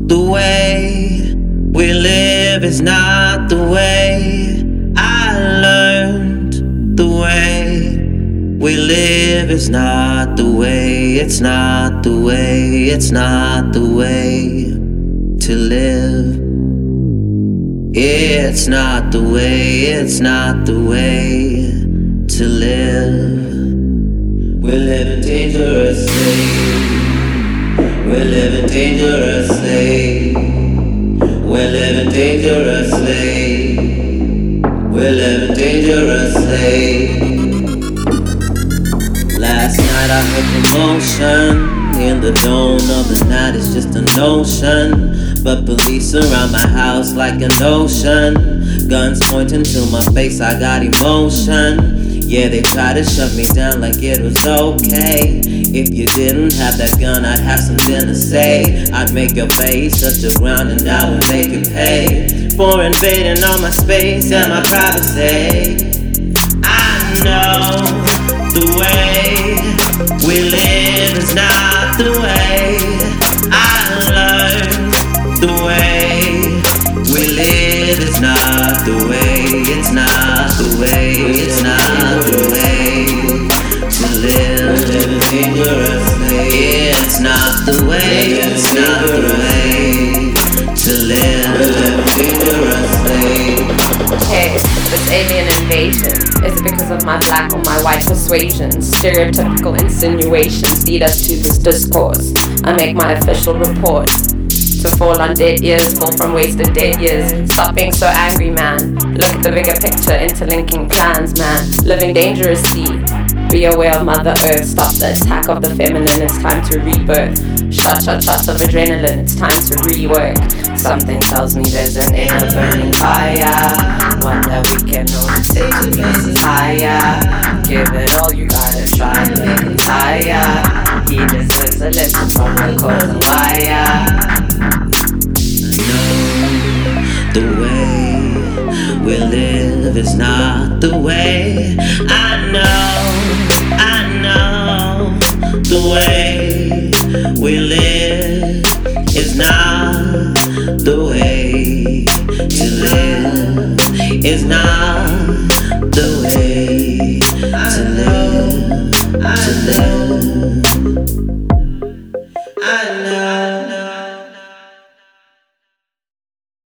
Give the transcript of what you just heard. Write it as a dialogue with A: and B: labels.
A: The way we live is not the way I learned. The way we live is not the way, it's not the way, it's not the way to live. It's not the way, it's not the way to live. We're living dangerously. We're living dangerously. We're living dangerously. We're living dangerously. Last night I heard commotion. In the dawn of the night it's just a notion. But police surround my house like an ocean. Guns pointing to my face, I got emotion. Yeah, they try to shut me down like it was okay. If you didn't have that gun, I'd have something to say. I'd make your face touch the ground and I would make you pay for invading all my space and my privacy. I know the way we live is not the way I learned. The way we live is not the way, it's not the way, it's not the way to live. We're living dangerously. It's not the way, it's not the way to live. We're living dangerously.
B: Hey, this alien invasion, is it because of my black or my white persuasions? Stereotypical insinuations lead us to this discourse. I make my official report to fall on dead ears, fall from wasted dead years. Stop being so angry, man. Look at the bigger picture, interlinking plans, man. Living dangerously. Be aware of Mother Earth. Stop the attack of the feminine, it's time to rebirth. Shot of adrenaline, it's time to rework. Something tells me there's an inner burning fire, one that we can only take to places higher. Give it all, you gotta try and make it higher. He deserves a lesson from the cold and fire.
A: The way we live is not the way. I know the way we live is not the way to live. Is not the way to live.